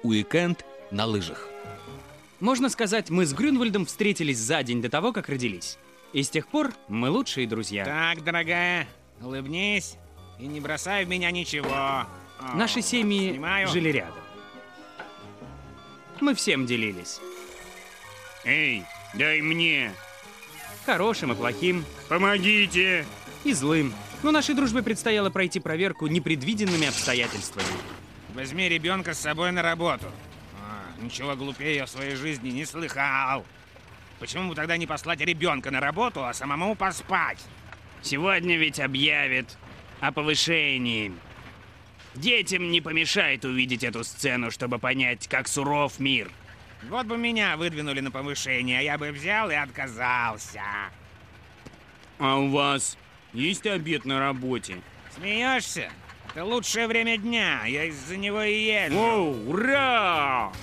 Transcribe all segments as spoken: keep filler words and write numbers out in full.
уикенд на лыжах. Можно сказать, мы с Грюнвальдом встретились за день до того, как родились. И с тех пор мы лучшие друзья. Так, дорогая, улыбнись и не бросай в меня ничего. О, Наши семьи снимаю. жили рядом. Мы всем делились. Эй, дай мне! Хорошим и плохим. Помогите! И злым. Но нашей дружбе предстояло пройти проверку непредвиденными обстоятельствами. Возьми ребенка с собой на работу. А, ничего глупее я в своей жизни не слыхал. Почему бы тогда не послать ребенка на работу, а самому поспать? Сегодня ведь объявят о повышении. Детям не помешает увидеть эту сцену, чтобы понять, как суров мир. Вот бы меня выдвинули на повышение, а я бы взял и отказался. А у вас есть обед на работе? Смеешься? Это лучшее время дня, я из-за него и езжу. Оу, ура!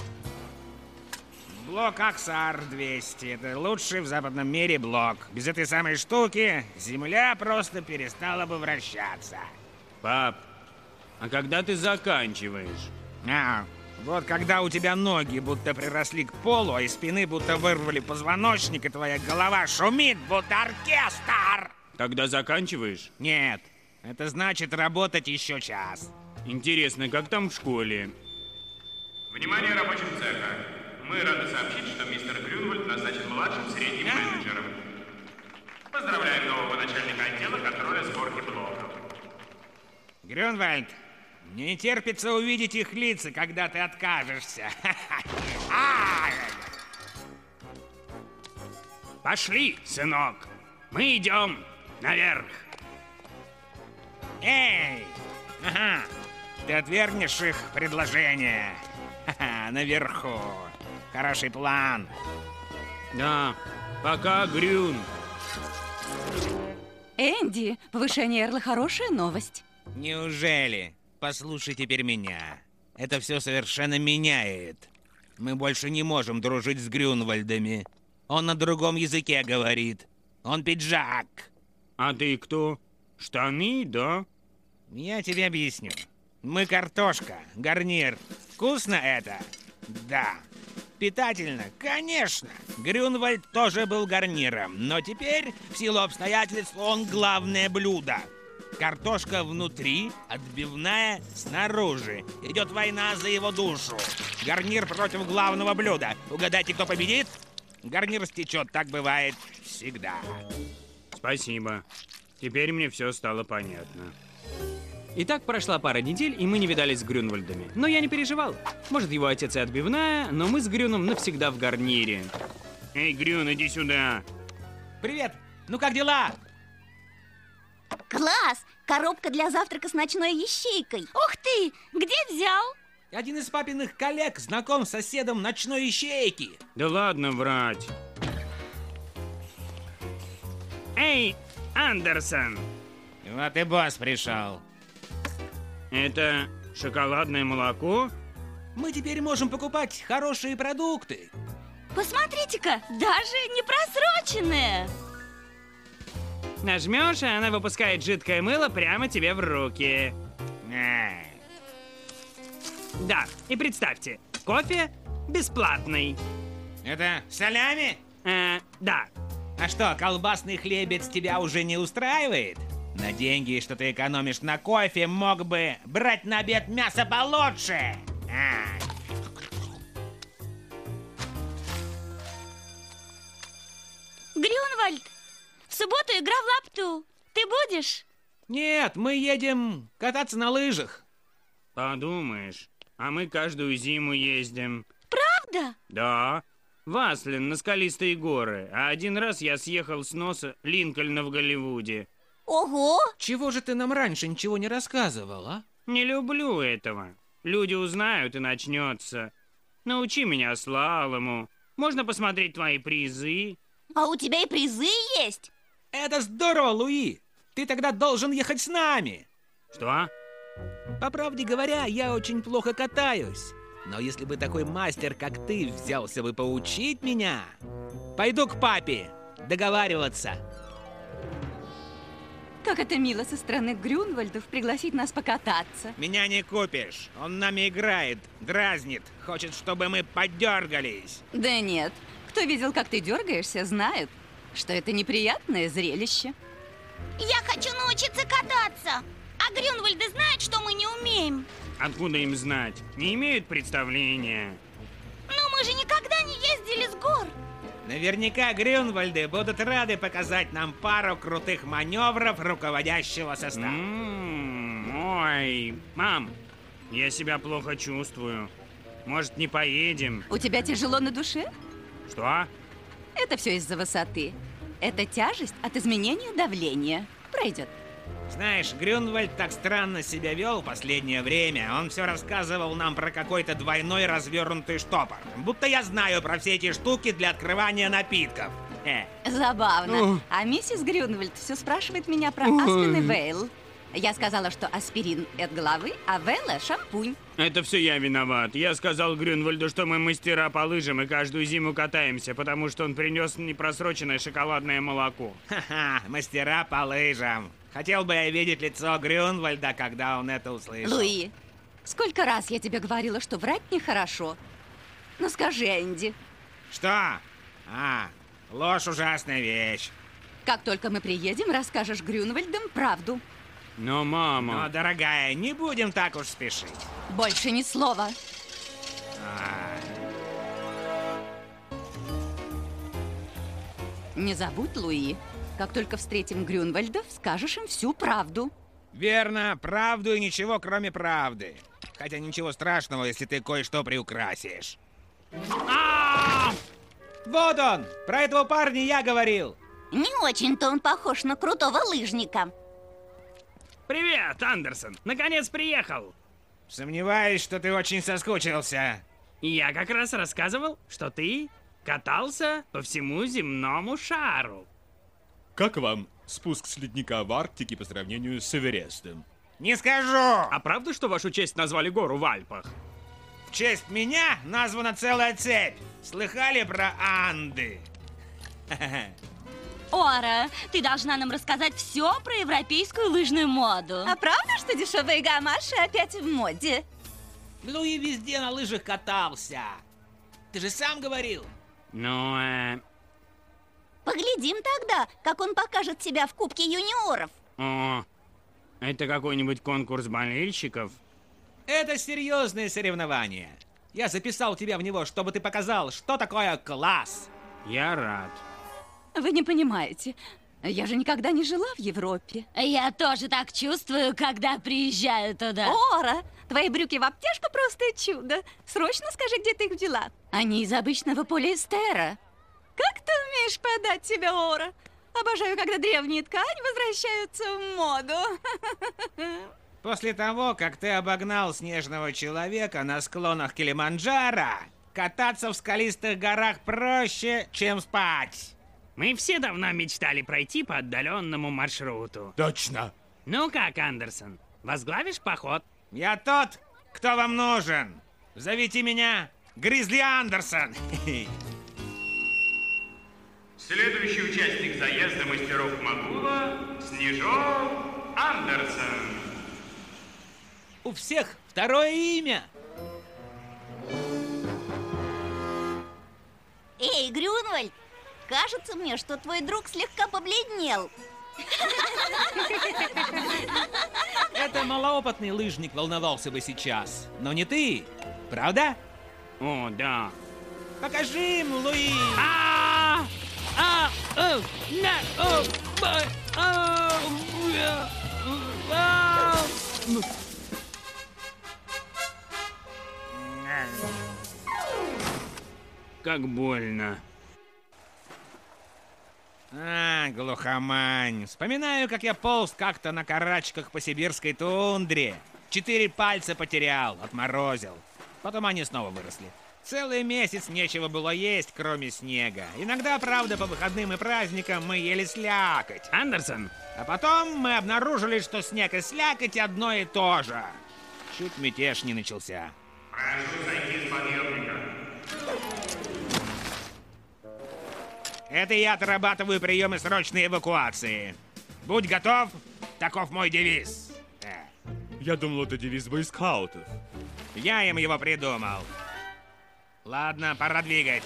Блок Аксар двести. Это лучший в западном мире блок. Без этой самой штуки Земля просто перестала бы вращаться. Пап, а когда ты заканчиваешь? А, вот когда у тебя ноги будто приросли к полу, а из спины будто вырвали позвоночник, и твоя голова шумит, будто оркестр. Тогда заканчиваешь? Нет, это значит работать еще час. Интересно, как там в школе? Внимание рабочим цеха. Мы рады сообщить, что мистер Грюнвальд назначен младшим средним менеджером. Поздравляем нового начальника отдела контроля сборки блоков. Грюнвальд, не терпится увидеть их лица, когда ты откажешься. Пошли, сынок. Мы идем наверх. Эй! Ага, ты отвергнешь их предложение. Ха-ха, наверху. Хороший план. Да, пока, Грюн. Энди, повышение Эрла хорошая новость. Неужели? Послушай теперь меня. Это все совершенно меняет. Мы больше не можем дружить с Грюнвальдами. Он на другом языке говорит. Он пиджак. А ты кто? Штаны, да? Я тебе объясню. Мы картошка, гарнир. Вкусно это? Да. Питательно? Конечно. Грюнвальд тоже был гарниром, но теперь, в силу обстоятельств, он главное блюдо. Картошка внутри, отбивная снаружи. Идет война за его душу. Гарнир против главного блюда. Угадайте, кто победит? Гарнир стечет, так бывает всегда. Спасибо. Теперь мне все стало понятно. И так прошла пара недель, и мы не видались с Грюнвальдами. Но я не переживал. Может, его отец и отбивная, но мы с Грюном навсегда в гарнире. Эй, Грюн, иди сюда. Привет! Ну как дела? Класс! Коробка для завтрака с ночной ячейкой. Ух ты! Где взял? Один из папиных коллег знаком с соседом ночной ячейки. Да ладно врать. Эй, Андерсон! Вот и босс пришел. Это шоколадное молоко? Мы теперь можем покупать хорошие продукты. Посмотрите-ка, даже не просроченная. Нажмешь, и она выпускает жидкое мыло прямо тебе в руки. Эй. Да, и представьте, кофе бесплатный. Это салями? Э, да. А что, колбасный хлебец тебя уже не устраивает? На деньги, что ты экономишь на кофе, мог бы брать на обед мясо получше. А. Грюнвальд, в субботу игра в лапту. Ты будешь? Нет, мы едем кататься на лыжах. Подумаешь, а мы каждую зиму ездим. Правда? Да. В Аслен, на скалистые горы. А один раз я съехал с носа Линкольна в Голливуде. Ого! Чего же ты нам раньше ничего не рассказывал, а? Не люблю этого. Люди узнают и начнется. Научи меня слалому. Можно посмотреть твои призы. А у тебя и призы есть? Это здорово, Луи! Ты тогда должен ехать с нами. Что? По правде говоря, я очень плохо катаюсь. Но если бы такой мастер, как ты, взялся бы поучить меня... Пойду к папе договариваться. Как это мило со стороны Грюнвальдов пригласить нас покататься. Меня не купишь. Он нами играет, дразнит, хочет, чтобы мы подергались. Да нет, кто видел, как ты дергаешься, знает, что это неприятное зрелище. Я хочу научиться кататься. А Грюнвальды знают, что мы не умеем. Откуда им знать? Не имеют представления. Но мы же никогда не ездили с гор. Наверняка Грюнвальды будут рады показать нам пару крутых маневров руководящего состава. М-м, ой, мам, я себя плохо чувствую. Может, не поедем? У тебя тяжело на душе? Что? Это все из-за высоты. Это тяжесть от изменения давления. Пройдет. Знаешь, Грюнвальд так странно себя вел в последнее время. Он все рассказывал нам про какой-то двойной развернутый штопор. Будто я знаю про все эти штуки для открывания напитков. Э. Забавно. А миссис Грюнвальд все спрашивает меня про Аспин и Вейл. Я сказала, что аспирин от головы, а Вейла шампунь. Это все я виноват. Я сказал Грюнвальду, что мы мастера по лыжам и каждую зиму катаемся, потому что он принес непросроченное шоколадное молоко. Ха-ха, мастера по лыжам. Хотел бы я видеть лицо Грюнвальда, когда он это услышал. Луи, сколько раз я тебе говорила, что врать нехорошо? Ну скажи, Энди. Что? А, ложь ужасная вещь. Как только мы приедем, расскажешь Грюнвальдам правду. Но, мама... Но, дорогая, не будем так уж спешить. Больше ни слова. А, Не забудь, Луи, как только встретим Грюнвальдов, скажешь им всю правду. верно, правду и ничего, кроме правды. Хотя ничего страшного, если ты кое-что приукрасишь. Вот он! Про этого парня я говорил. Не очень-то он похож на крутого лыжника. Привет, Андерсон! Наконец приехал! Сомневаюсь, что ты очень соскучился. Я как раз рассказывал, что ты катался по всему земному шару. Как вам спуск с ледника в Арктике по сравнению с Эверестом? Не скажу! А правда, что вашу честь назвали гору в Альпах? В честь меня названа целая цепь. Слыхали про Анды? Ора, ты должна нам рассказать все про европейскую лыжную моду. А правда, что дешевые гамаши опять в моде? Луи везде на лыжах катался. Ты же сам говорил. Ну, э... Поглядим тогда, как он покажет себя в Кубке юниоров. О, это какой-нибудь конкурс болельщиков? Это серьезное соревнование. Я записал тебя в него, чтобы ты показал, что такое класс. Я рад. Вы не понимаете. Я же никогда не жила в Европе. Я тоже так чувствую, когда приезжаю туда. Ора, твои брюки в обтяжку просто чудо. Срочно скажи, где ты их взяла. Они из обычного полиэстера. Как ты умеешь подать себя, Ора? Обожаю, когда древние ткани возвращаются в моду. После того, как ты обогнал снежного человека на склонах Килиманджаро, кататься в скалистых горах проще, чем спать. Мы все давно мечтали пройти по отдаленному маршруту. Точно. Ну как, Андерсон, возглавишь поход? Я тот, кто вам нужен. Зовите меня Гризли Андерсон. Следующий участник заезда мастеров Магула — Снежок Андерсон. У всех второе имя. Эй, Грюнвальд, кажется мне, что твой друг слегка побледнел. Это малоопытный лыжник волновался бы сейчас, но не ты, правда? О, да. Покажи им, Луи. А! А! О! На! О! Ба! А! Я! А! Ну. Как больно. А, глухомань. Вспоминаю, как я полз как-то на карачках по сибирской тундре. Четыре пальца потерял, отморозил. Потом они снова выросли. Целый месяц нечего было есть, кроме снега. Иногда, правда, по выходным и праздникам мы ели слякоть. Андерсон, А потом мы обнаружили, что снег и слякоть одно и то же. Чуть мятеж не начался. Прошу сойти с подъемника. Это я отрабатываю приемы срочной эвакуации. Будь готов. Таков мой девиз. Э, Я думал, это девиз бойскаутов. Я им его придумал. Ладно, пора двигать.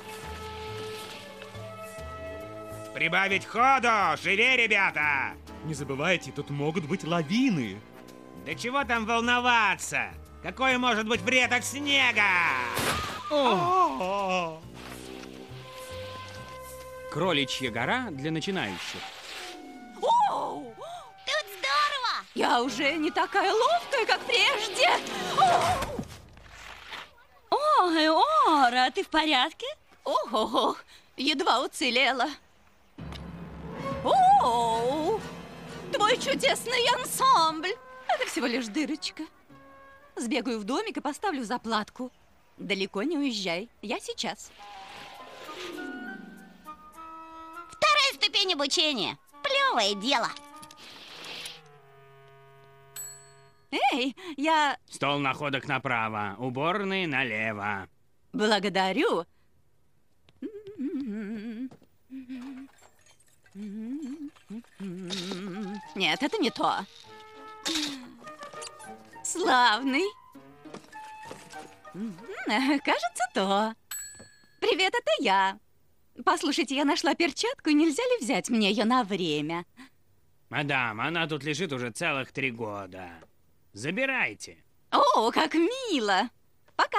Прибавить ходу! Живее, ребята! Не забывайте, тут могут быть лавины. Да чего там волноваться? Какой может быть вред от снега? О! Кроличья гора для начинающих. Оу! Тут здорово! Я уже не такая ловкая, как прежде. Оу! Ой, Ора, ты в порядке? Ого, едва уцелела. Оу! Твой чудесный ансамбль. Это всего лишь дырочка. Сбегаю в домик и поставлю заплатку. Далеко не уезжай. Я сейчас. Вторая ступень обучения. Плевое дело. Эй, я Стол находок направо, уборные налево. благодарю. Нет, это не то. Славный. Кажется, то. Привет, это я. Послушайте, я нашла перчатку, нельзя ли взять мне ее на время? Мадам, она тут лежит уже целых три года. Забирайте. О, как мило. Пока.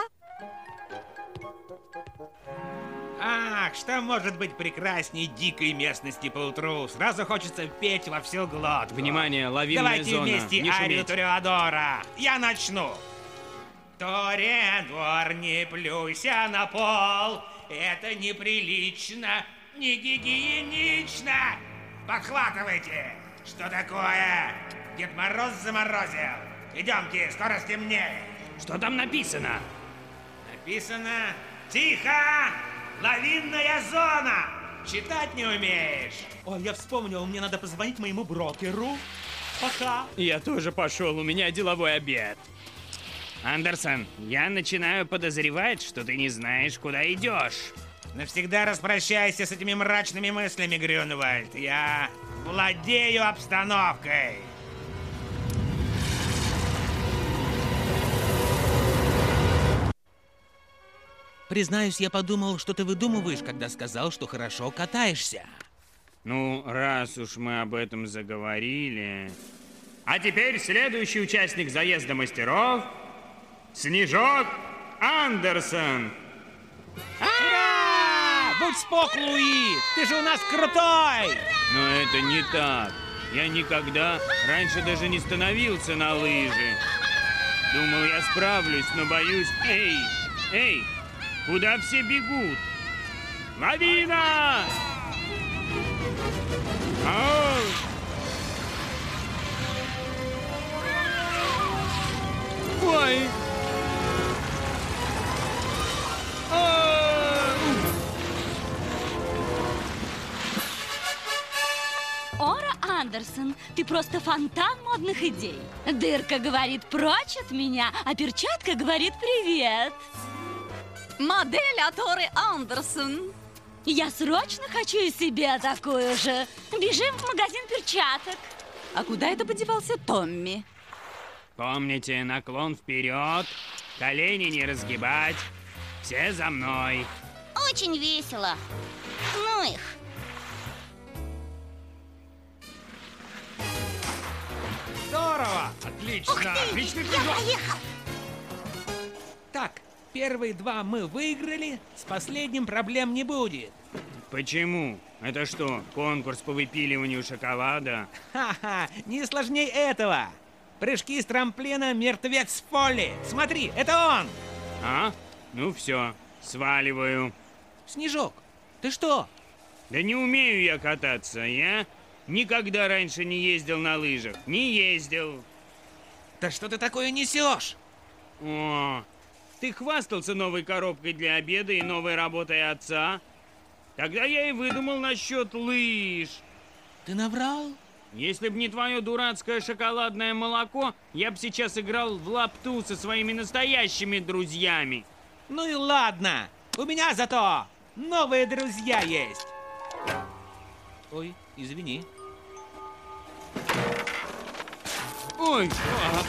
Ах, что может быть прекрасней дикой местности поутру? Сразу хочется петь во всю глотку. Внимание, лавинная Давайте зона. вместе Не арию шуметь. Тореадора. Я начну. Ториадор, не плюйся на пол. Это неприлично, не гигиенично. Подхватывайте. Что такое? Дед Мороз заморозил. Идемте, скоро стемнеет. Что там написано? Написано «Тихо! Лавинная зона!» Читать не умеешь? Ой, я вспомнил, мне надо позвонить моему брокеру. Пока. Я тоже пошел, у меня деловой обед. Андерсон, я начинаю подозревать, что ты не знаешь, куда идешь. Навсегда распрощайся с этими мрачными мыслями, Грюнвальд. Я владею обстановкой. Признаюсь, я подумал, что ты выдумываешь, когда сказал, что хорошо катаешься. Ну, раз уж мы об этом заговорили... А теперь следующий участник заезда мастеров — Снежок Андерсон. Ура! Будь спок, Луи! Ты же у нас крутой! Но это не так. Я никогда раньше даже не становился на лыжи. Думал, я справлюсь, но боюсь... Эй, эй, куда все бегут? Лавина! Ау! Ой! Ора Андерсон, ты просто фонтан модных идей. Дырка говорит прочь от меня, а перчатка говорит привет. Модель от Оры Андерсон. Я срочно хочу и себе такую же. Бежим в магазин перчаток. А куда это подевался Томми? Помните, наклон вперед, колени не разгибать. Все за мной. Очень весело. Ну их. Здорово! Отлично! Ух ты! Отличный Я прыжок! поехал! Так, первые два мы выиграли, с последним проблем не будет. Почему? Это что, конкурс по выпиливанию шоколада? Ха-ха, не сложней этого. Прыжки с трамплина «Мертвец в поле». Смотри, это он! А? Ну все, сваливаю. Снежок, ты что? Да не умею я кататься, я никогда раньше не ездил на лыжах. Не ездил. Да что ты такое несешь? О, ты хвастался новой коробкой для обеда и новой работой отца. Тогда я и выдумал насчет лыж. Ты наврал? Если б не твое дурацкое шоколадное молоко, я бы сейчас играл в лапту со своими настоящими друзьями. Ну и ладно, у меня зато новые друзья есть. Ой, извини. Ой, а.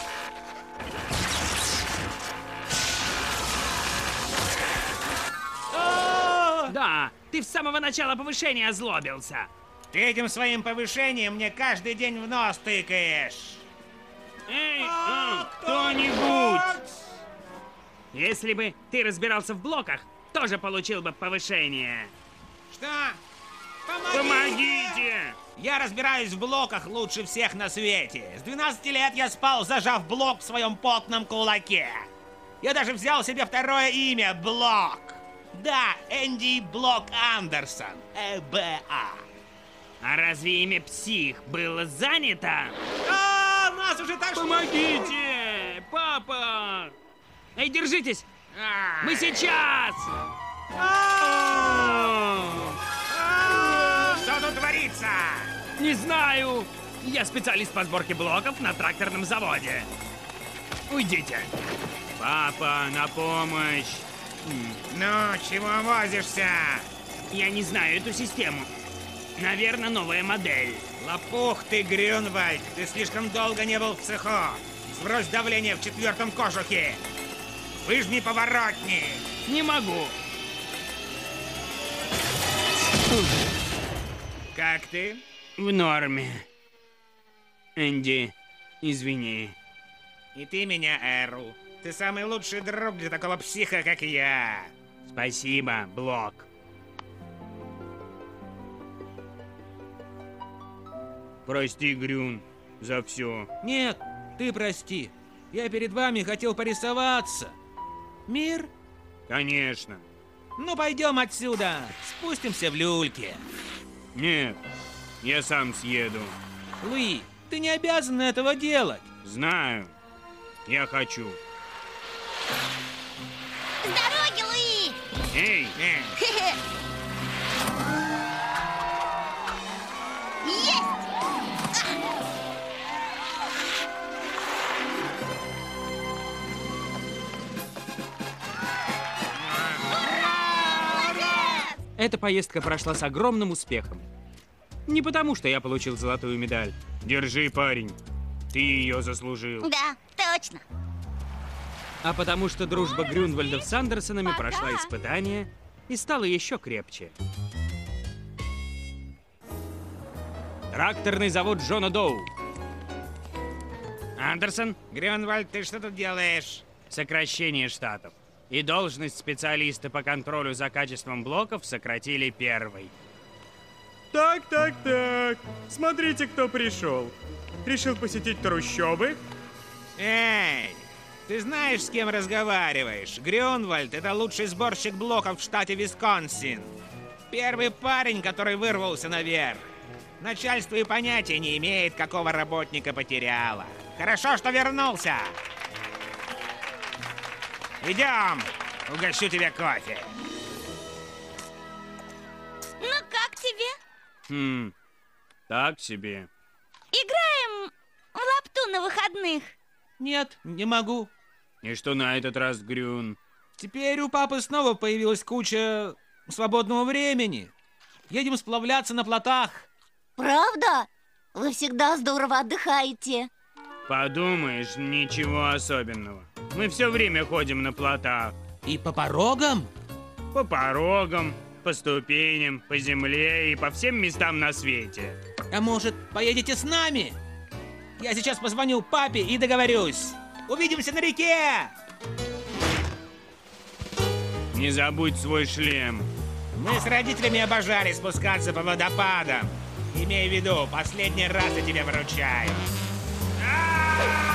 Да, ты с самого начала повышения озлобился. Ты этим своим повышением мне каждый день в нос тыкаешь. Эй, а, кто-нибудь! Если бы ты разбирался в блоках, тоже получил бы повышение. Что? Помогите! Помогите! Я разбираюсь в блоках лучше всех на свете. С двенадцати лет я спал, зажав блок в своем потном кулаке. Я даже взял себе второе имя — Блок. Да, Энди Блок Андерсон. Э Б А. А разве имя Псих было занято? А, нас уже так... Помогите! Папа! Эй, держитесь! Мы сейчас! Что тут творится? Не знаю! Я специалист по сборке блоков на тракторном заводе. Уйдите! Папа, на помощь! Ну, чего возишься? Я не знаю эту систему. Наверное, новая модель. Лопух ты, Грюнвальд! Ты слишком долго не был в цеху. Сбрось давление в четвертом кожухе. Выжми поворотник. Не могу. Как ты? В норме. Энди, извини. И ты меня, Эрл. Ты самый лучший друг для такого психа, как я. Спасибо, Блок. Прости, Грюн, за все. Нет, ты прости. Я перед вами хотел порисоваться. Мир? Конечно. Ну, пойдем отсюда. Спустимся в люльке. Нет, я сам съеду. Луи, ты не обязан этого делать. Знаю. Я хочу. С дороги, Луи! Эй! Э, Есть! Эта поездка прошла с огромным успехом. Не потому, что я получил золотую медаль. Держи, парень. Ты ее заслужил. Да, точно. А потому что дружба Грюнвальдов с Андерсонами Пока. прошла испытание и стала еще крепче. Тракторный завод Джона Доу. Андерсон, Грюнвальд, ты что тут делаешь? сокращение штатов. И должность специалиста по контролю за качеством блоков сократили первой. Так, так, так. Смотрите, кто пришел. Решил посетить трущобы? Эй, ты знаешь, с кем разговариваешь? Грюнвальд — это лучший сборщик блоков в штате Висконсин. Первый парень, который вырвался наверх. Начальство и понятия не имеет, какого работника потеряло. Хорошо, что вернулся. Идем, угощу тебе кофе. Ну как тебе? Хм, так себе. Играем в лапту на выходных. Нет, не могу. И что на этот раз, Грюн? Теперь у папы снова появилась куча свободного времени. Едем сплавляться на плотах. Правда? Вы всегда здорово отдыхаете. Подумаешь, ничего особенного. Мы все время ходим на плотах. И по порогам? По порогам, по ступеням, по земле и по всем местам на свете. А может, поедете с нами? Я сейчас позвоню папе и договорюсь. Увидимся на реке! Не забудь свой шлем. Мы с родителями обожали спускаться по водопадам. Имей в виду, последний раз я тебе выручаю. А-а-а!